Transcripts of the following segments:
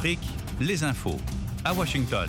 Afrique, les infos. À Washington.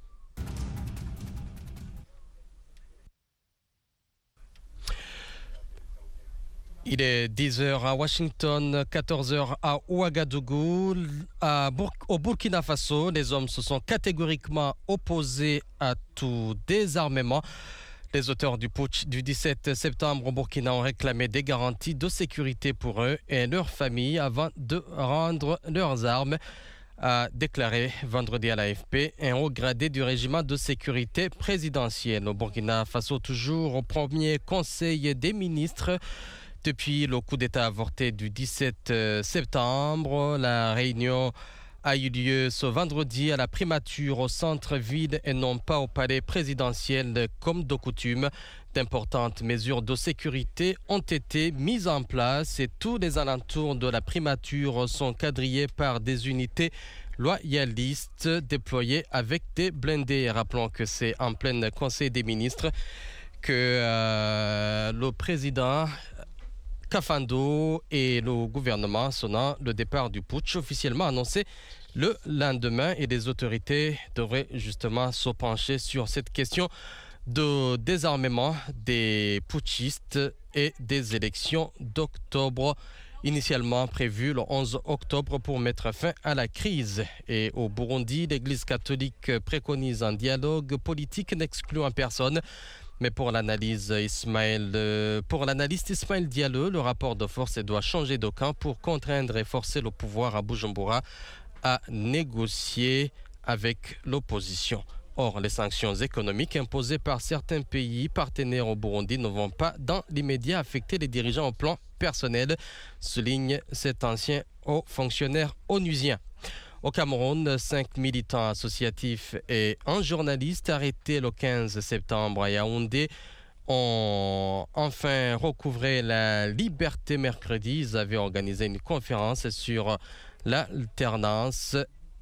Il est 10h à Washington, 14h à Ouagadougou. Au Burkina Faso, les hommes se sont catégoriquement opposés à tout désarmement. Les auteurs du putsch du 17 septembre au Burkina ont réclamé des garanties de sécurité pour eux et leurs familles avant de rendre leurs armes, a déclaré vendredi à l'AFP un haut gradé du régiment de sécurité présidentiel. Au Burkina Faso, toujours au premier conseil des ministres. Depuis le coup d'État avorté du 17 septembre, la réunion a eu lieu ce vendredi à la primature au centre-ville et non pas au palais présidentiel comme de coutume. D'importantes mesures de sécurité ont été mises en place et tous les alentours de la primature sont quadrillés par des unités loyalistes déployées avec des blindés. Rappelons que c'est en plein conseil des ministres que le président Kafando et le gouvernement sonnant le départ du putsch officiellement annoncé le lendemain et les autorités devraient justement se pencher sur cette question de désarmement des putschistes et des élections d'octobre initialement prévues le 11 octobre pour mettre fin à la crise. Et au Burundi, l'Église catholique préconise un dialogue politique n'excluant personne. Mais pour l'analyste Ismaël Diallo, le rapport de force doit changer de camp pour contraindre et forcer le pouvoir à Bujumbura à négocier avec l'opposition. Or, les sanctions économiques imposées par certains pays partenaires au Burundi ne vont pas dans l'immédiat affecter les dirigeants au plan personnel, souligne cet ancien haut fonctionnaire onusien. Au Cameroun, 5 militants associatifs et un journaliste arrêtés le 15 septembre à Yaoundé ont enfin recouvré la liberté mercredi. Ils avaient organisé une conférence sur l'alternance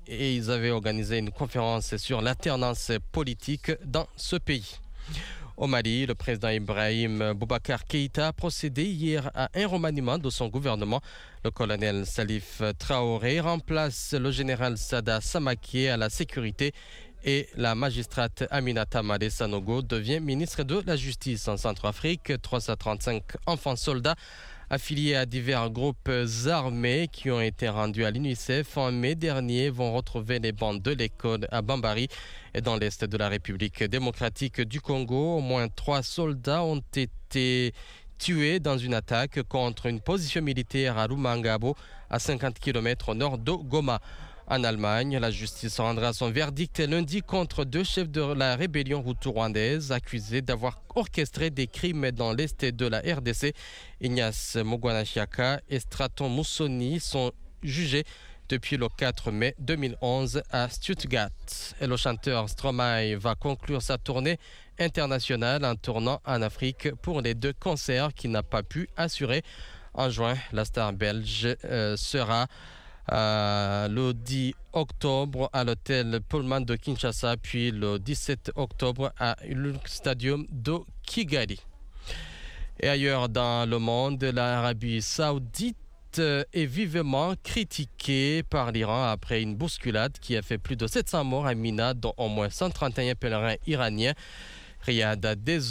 politique dans ce pays. Au Mali, le président Ibrahim Boubacar Keïta a procédé hier à un remaniement de son gouvernement. Le colonel Salif Traoré remplace le général Sada Samaké à la sécurité et la magistrate Aminata Male Sanogo devient ministre de la Justice en Centrafrique. 335 enfants soldats affiliés à divers groupes armés qui ont été rendus à l'UNICEF en mai dernier vont retrouver les bancs de l'école à Bambari et dans l'est de la République démocratique du Congo. Au moins 3 soldats ont été tués dans une attaque contre une position militaire à Rumangabo, à 50 km au nord de Goma. En Allemagne, la justice rendra son verdict lundi contre 2 chefs de la rébellion hutu-rwandaise accusés d'avoir orchestré des crimes dans l'est de la RDC. Ignace Mogwanashiaka et Straton Moussoni sont jugés depuis le 4 mai 2011 à Stuttgart. Et le chanteur Stromae va conclure sa tournée internationale en tournant en Afrique pour les 2 concerts qu'il n'a pas pu assurer. En juin, la star belge sera le 10 octobre à l'hôtel Pullman de Kinshasa, puis le 17 octobre à le stadium de Kigali. Et ailleurs dans le monde, l'Arabie Saoudite est vivement critiquée par l'Iran après une bousculade qui a fait plus de 700 morts à Mina, dont au moins 131 pèlerins iraniens. Riyad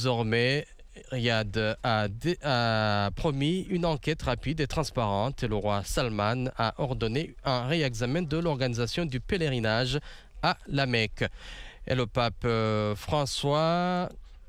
a promis une enquête rapide et transparente et le roi Salman a ordonné un réexamen de l'organisation du pèlerinage à la Mecque. Et le pape François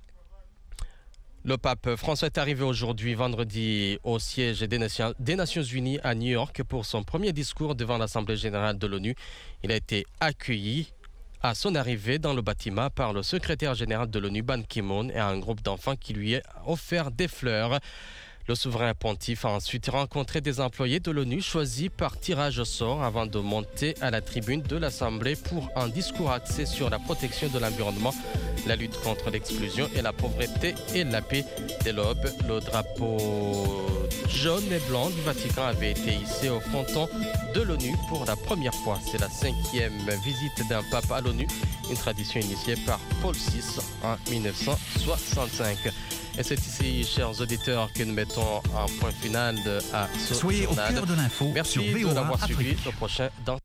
est arrivé aujourd'hui, vendredi, au siège des Nations Unies à New York pour son premier discours devant l'Assemblée générale de l'ONU. Il a été accueilli à son arrivée dans le bâtiment par le secrétaire général de l'ONU, Ban Ki-moon, et un groupe d'enfants qui lui a offert des fleurs. Le souverain pontife a ensuite rencontré des employés de l'ONU choisis par tirage au sort avant de monter à la tribune de l'Assemblée pour un discours axé sur la protection de l'environnement, la lutte contre l'exclusion et la pauvreté et la paix. Dès l'aube, le drapeau jaune et blanc du Vatican avait été hissé au fronton de l'ONU pour la première fois. C'est la 5e visite d'un pape à l'ONU, une tradition initiée par Paul VI en 1965. Et c'est ici, chers auditeurs, que nous mettons un point final à ce Soyez journal. au cœur de l'info Merci sur de VOA l'avoir suivi. Afrique. Le prochain dans